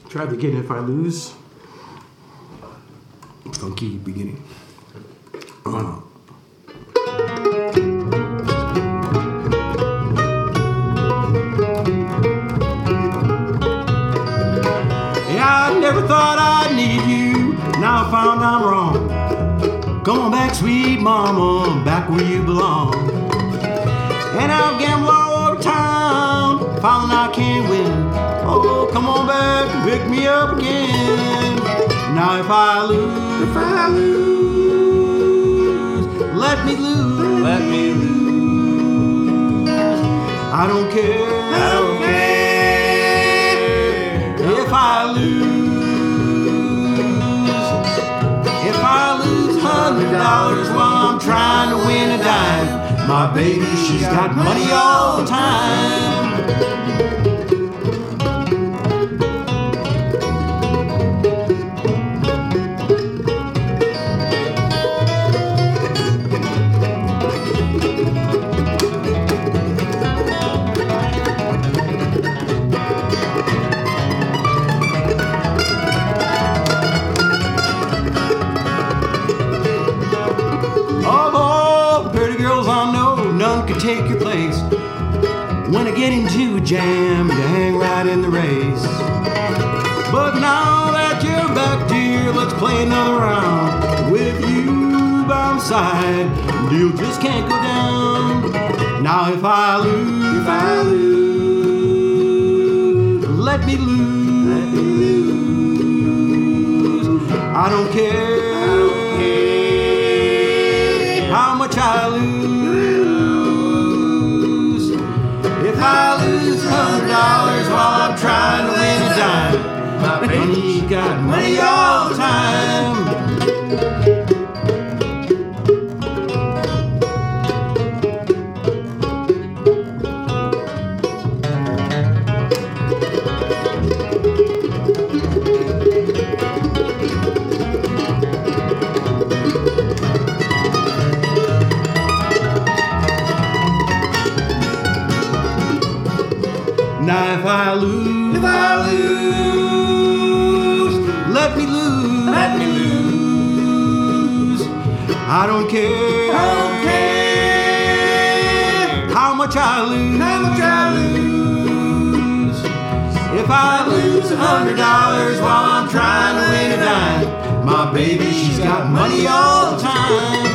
Try it again. If I lose. Funky beginning. I never thought I'd need you. Now I found I'm wrong. Come on back, sweet mama, back where you belong. And I'll gamble all over town, finding I can't win. Oh, come on back and pick me up again. Now if I lose, let me lose. Let me lose. I don't care. I don't care. If I lose $100 while I'm trying to win a dime, my baby, she's got money all the time. Take your place. When I get into a jam, you hang right in the race. But now that you're back, dear, let's play another round. With you by my side, the deal just can't go down. Now if I lose, let me lose. I don't care how much I lose. If I lose $100 while I'm trying to win a dime, my baby's got money all the time. Now if I lose, let me lose. I don't care how much I lose. If I lose $100 while I'm trying to win a dime, my baby, she's got money all the time.